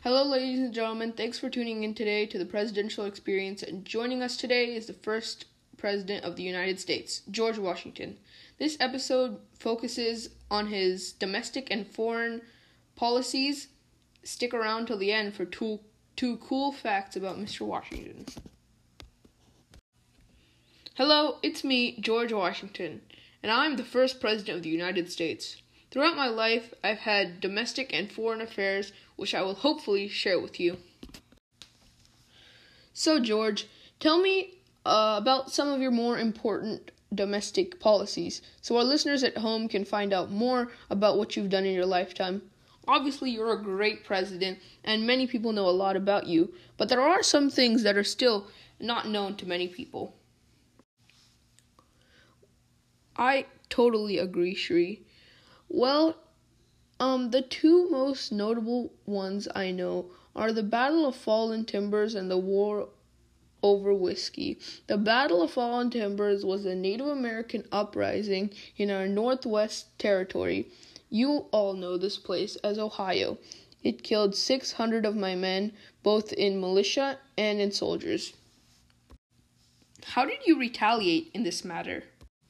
Hello, ladies and gentlemen. Thanks for tuning in today to the Presidential Experience. And joining us today is the first President of the United States, George Washington. This episode focuses on his domestic and foreign policies. Stick around till the end for two cool facts about Mr. Washington. Hello, it's me, George Washington, and I'm the first President of the United States. Throughout my life, I've had domestic and foreign affairs, which I will hopefully share with you. So, George, tell me about some of your more important domestic policies, so our listeners at home can find out more about what you've done in your lifetime. Obviously, you're a great president, and many people know a lot about you, but there are some things that are still not known to many people. I totally agree, Shri. Well, the two most notable ones I know are the Battle of Fallen Timbers and the War over Whiskey. The Battle of Fallen Timbers was a Native American uprising in our Northwest Territory. You all know this place as Ohio. It killed 600 of my men, both in militia and in soldiers. How did you retaliate in this matter?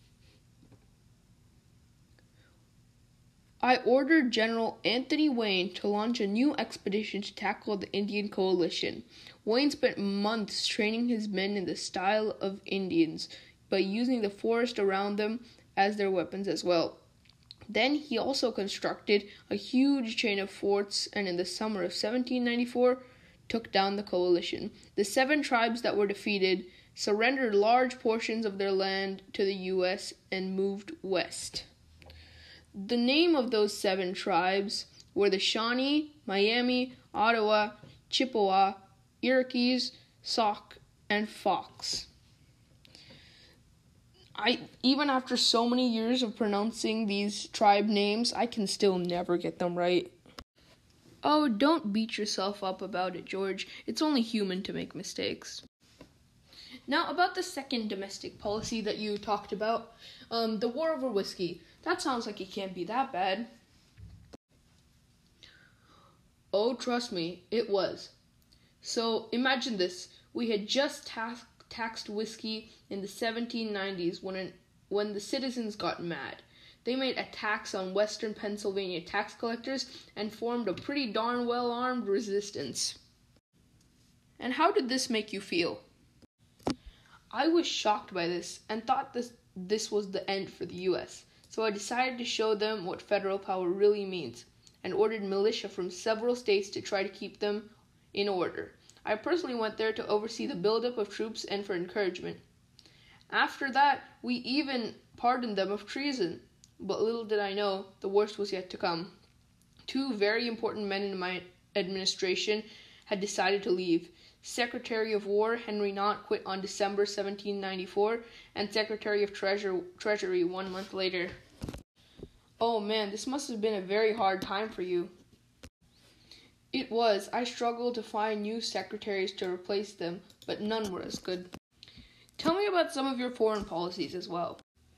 I ordered General Anthony Wayne to launch a new expedition to tackle the Indian coalition. Wayne spent months training his men in the style of Indians by using the forest around them as their weapons as well. Then he also constructed a huge chain of forts and in the summer of 1794 took down the coalition. The 7 tribes that were defeated surrendered large portions of their land to the U.S. and moved west. The name of those 7 tribes were the Shawnee, Miami, Ottawa, Chippewa, Iroquois, Sauk, and Fox. Even after so many years of pronouncing these tribe names, I can still never get them right. Oh, don't beat yourself up about it, George. It's only human to make mistakes. Now, about the second domestic policy that you talked about, the war over whiskey. That sounds like it can't be that bad. Oh, trust me, it was. So, imagine this. We had just taxed whiskey in the 1790s when the citizens got mad. They made a tax on western Pennsylvania tax collectors and formed a pretty darn well-armed resistance. And how did this make you feel? I was shocked by this and thought this was the end for the U.S., so I decided to show them what federal power really means and ordered militia from several states to try to keep them in order. I personally went there to oversee the buildup of troops and for encouragement. After that, we even pardoned them of treason, but little did I know the worst was yet to come. 2 very important men in my administration had decided to leave. Secretary of War Henry Knott quit on December 1794, and Secretary of Treasury 1 month later. Oh man, this must have been a very hard time for you. It was. I struggled to find new secretaries to replace them, but none were as good. Tell me about some of your foreign policies as well.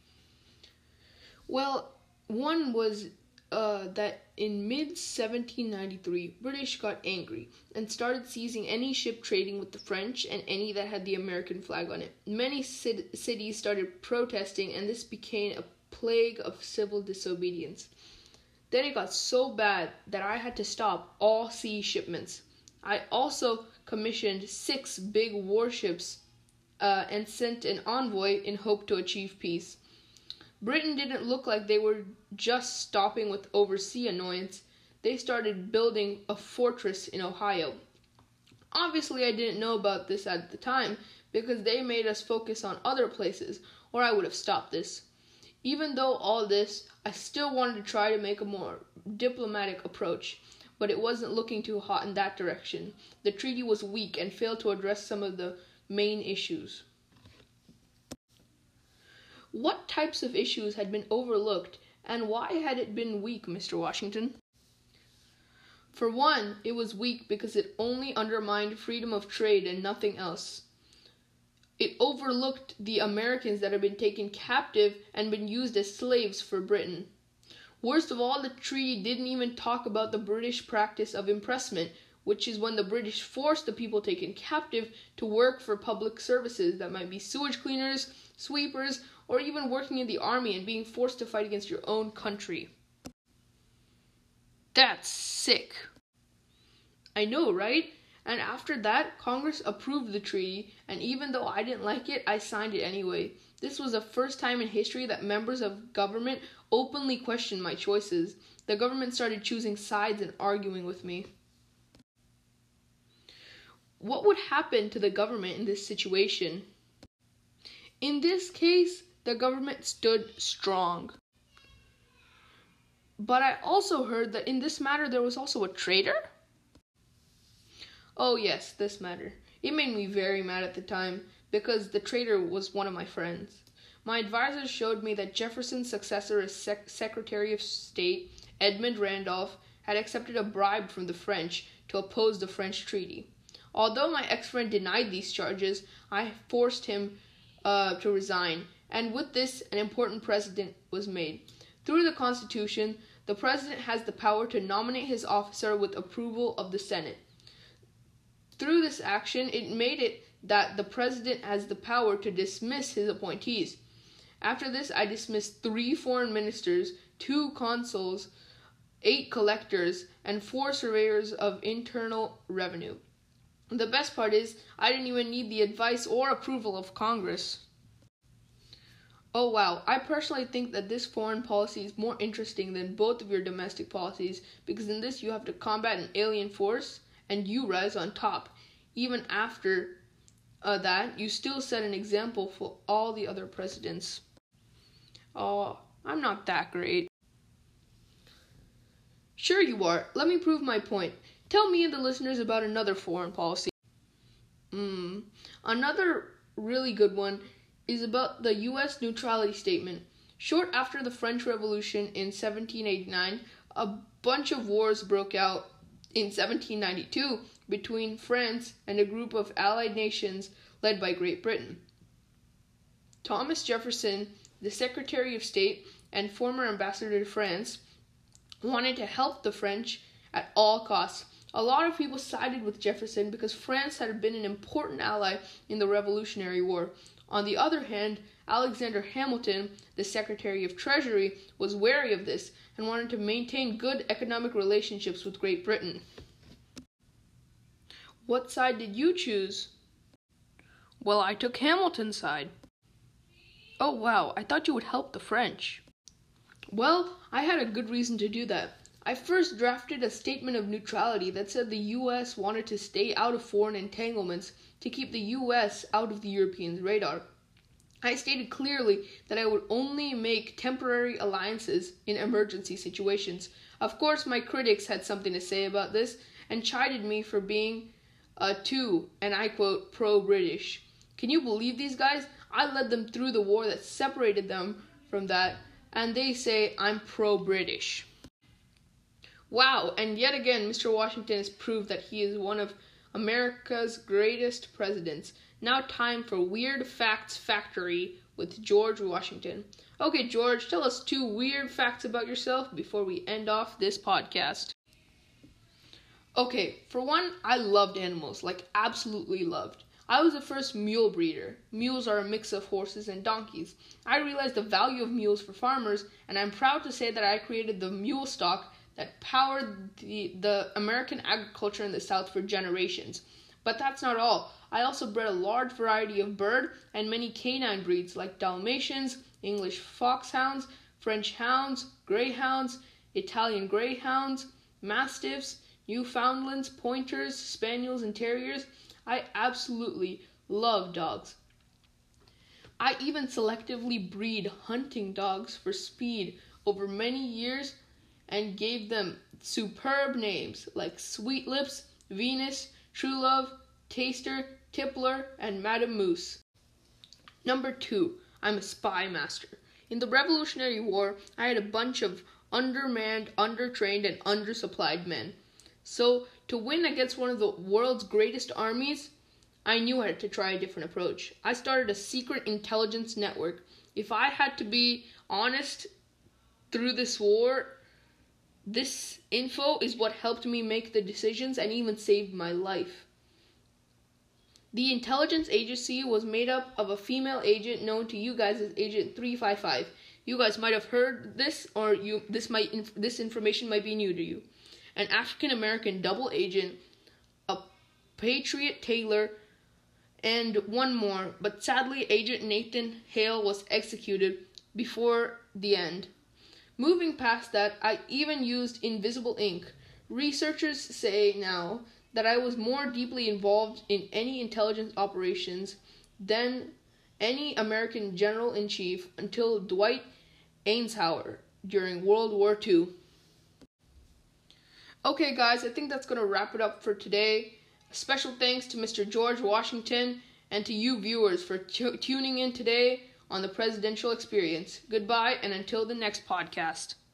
Well, one was that in mid-1793, British got angry and started seizing any ship trading with the French and any that had the American flag on it. Many cities started protesting, and this became a plague of civil disobedience. Then it got so bad that I had to stop all sea shipments. I also commissioned 6 big warships and sent an envoy in hope to achieve peace. Britain didn't look like they were just stopping with overseas annoyance. They started building a fortress in Ohio. Obviously, I didn't know about this at the time because they made us focus on other places, or I would have stopped this. Even though all this, I still wanted to try to make a more diplomatic approach, but it wasn't looking too hot in that direction. The treaty was weak and failed to address some of the main issues. What types of issues had been overlooked, and why had it been weak, Mr. Washington? For one, it was weak because it only undermined freedom of trade and nothing else. It overlooked the Americans that had been taken captive and been used as slaves for Britain. Worst of all, the treaty didn't even talk about the British practice of impressment, which is when the British forced the people taken captive to work for public services that might be sewage cleaners, sweepers, or even working in the army and being forced to fight against your own country. That's sick. I know, right? And after that, Congress approved the treaty, and even though I didn't like it, I signed it anyway. This was the first time in history that members of government openly questioned my choices. The government started choosing sides and arguing with me. What would happen to the government in this situation? In this case, the government stood strong. But I also heard that in this matter there was also a traitor? Oh yes, this matter. It made me very mad at the time because the traitor was one of my friends. My advisors showed me that Jefferson's successor as Secretary of State, Edmund Randolph, had accepted a bribe from the French to oppose the French treaty. Although my ex-friend denied these charges, I forced him to resign, and with this, an important precedent was made. Through the Constitution, the President has the power to nominate his officer with approval of the Senate. Through this action, it made it that the President has the power to dismiss his appointees. After this, I dismissed 3 foreign ministers, 2 consuls, 8 collectors, and 4 surveyors of internal revenue. The best part is, I didn't even need the advice or approval of Congress. Oh wow, I personally think that this foreign policy is more interesting than both of your domestic policies, because in this you have to combat an alien force, and you rise on top. Even after that, you still set an example for all the other presidents. Oh, I'm not that great. Sure you are. Let me prove my point. Tell me and the listeners about another foreign policy. Another really good one is about the U.S. neutrality statement. Short after the French Revolution in 1789, a bunch of wars broke out in 1792 between France and a group of allied nations led by Great Britain. Thomas Jefferson, the Secretary of State and former ambassador to France, wanted to help the French at all costs. A lot of people sided with Jefferson because France had been an important ally in the Revolutionary War. On the other hand, Alexander Hamilton, the Secretary of Treasury, was wary of this and wanted to maintain good economic relationships with Great Britain. What side did you choose? Well, I took Hamilton's side. Oh wow, I thought you would help the French. Well, I had a good reason to do that. I first drafted a statement of neutrality that said the U.S. wanted to stay out of foreign entanglements to keep the U.S. out of the Europeans' radar. I stated clearly that I would only make temporary alliances in emergency situations. Of course, my critics had something to say about this and chided me for being too, and I quote, pro-British. Can you believe these guys? I led them through the war that separated them from that, and they say I'm pro-British. Wow, and yet again, Mr. Washington has proved that he is one of America's greatest presidents. Now time for Weird Facts Factory with George Washington. Okay, George, tell us 2 weird facts about yourself before we end off this podcast. Okay, for one, I loved animals, like absolutely loved. I was the first mule breeder. Mules are a mix of horses and donkeys. I realized the value of mules for farmers, and I'm proud to say that I created the mule stock that powered the American agriculture in the South for generations. But that's not all. I also bred a large variety of bird and many canine breeds like Dalmatians, English foxhounds, French hounds, greyhounds, Italian greyhounds, mastiffs, Newfoundlands, pointers, spaniels, and terriers. I absolutely love dogs. I even selectively breed hunting dogs for speed over many years and gave them superb names like Sweet Lips, Venus, True Love, Taster, Tippler, and Madame Moose. Number 2, I'm a spy master. In the Revolutionary War, I had a bunch of undermanned, undertrained, and undersupplied men. So, to win against one of the world's greatest armies, I knew I had to try a different approach. I started a secret intelligence network. If I had to be honest through this war, This info is what helped me make the decisions and even saved my life. The intelligence agency was made up of a female agent known to you guys as Agent 355. You guys might have heard this, or this information might be new to you. An African-American double agent, a Patriot Taylor, and one more, but sadly Agent Nathan Hale was executed before the end. Moving past that, I even used invisible ink. Researchers say now that I was more deeply involved in any intelligence operations than any American general-in-chief until Dwight Eisenhower during World War II. Okay guys, I think that's going to wrap it up for today. Special thanks to Mr. George Washington and to you viewers for tuning in today on the Presidential Experience. Goodbye, and until the next podcast.